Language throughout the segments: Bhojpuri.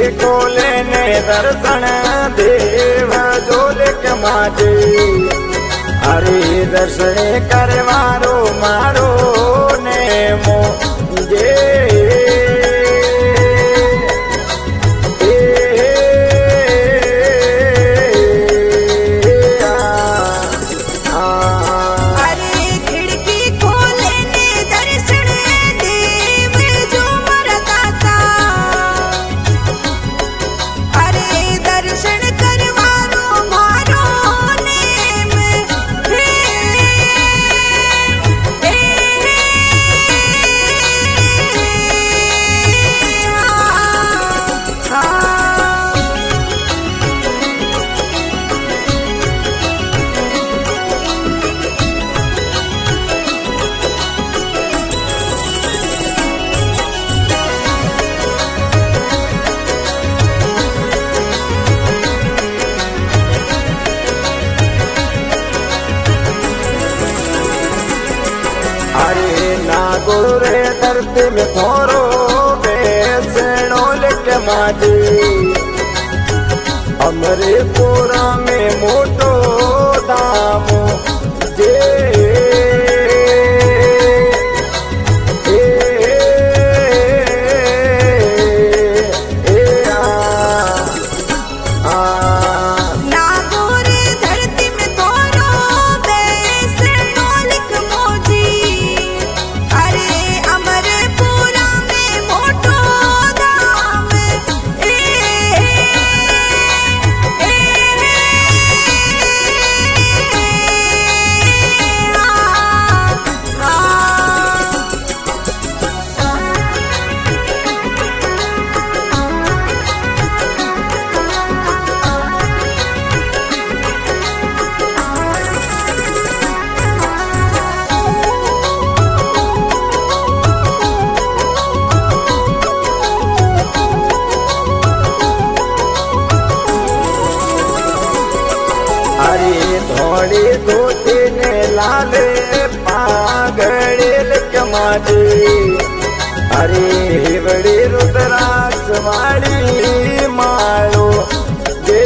खोले ने दर्शन देव जोलिक माजे अरे दर्शन करवारो मारो ने मोजे गुरु रे धरती में थोरो बेसणो लिख माजी अमरे पूरा में मोटो दामो जे धोड़ी धोती ने लाले पागड़े लिख माजी अरे हिवड़ी रुद्राक्ष वाली मारो दे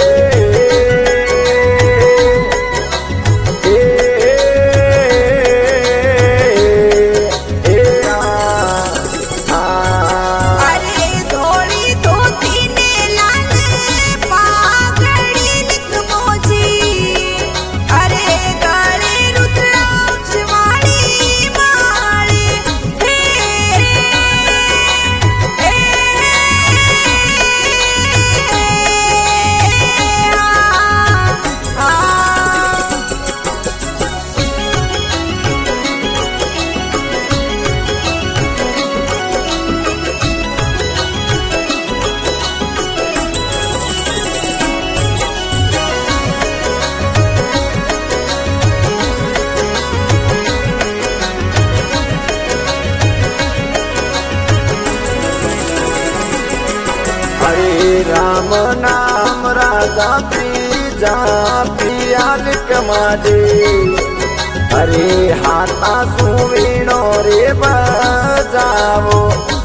राम नाम राजा पीजा पिया लिख माजे अरे हाथा सुवीणो रे बजावो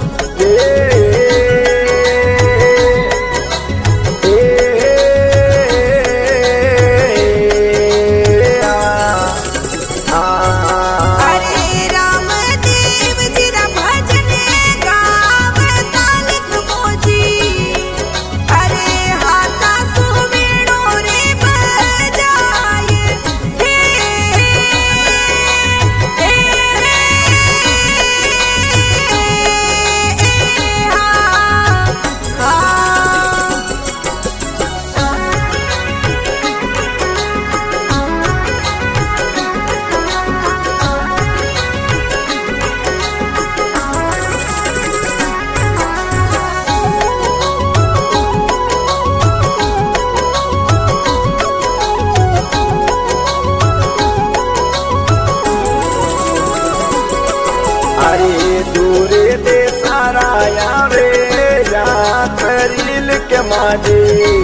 दूरे दे सारा यावे यात्री लिख माजे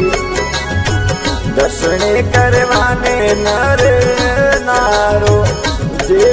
दर्शने करवाने नर नारो जे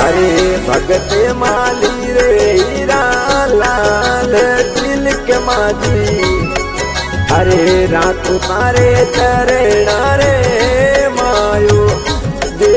अरे भगत माली रे हीरा लाल तिलक माझी अरे रात तारे चरणा रे मायो दे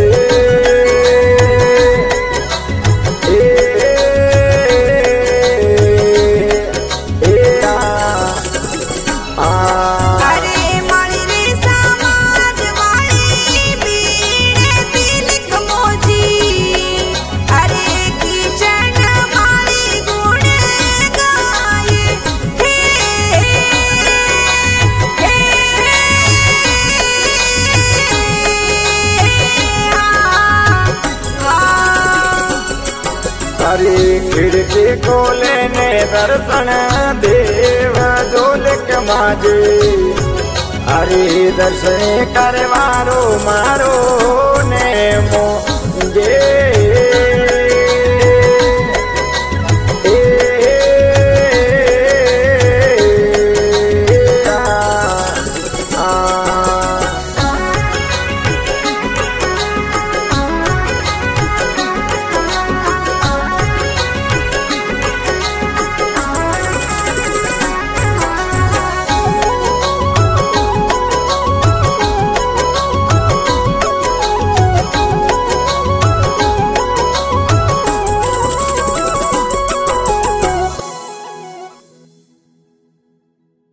अरे खिड़की खोले ने दर्शन देव जोलक माजे अरे दर्शन करवारो मारो ने मोजे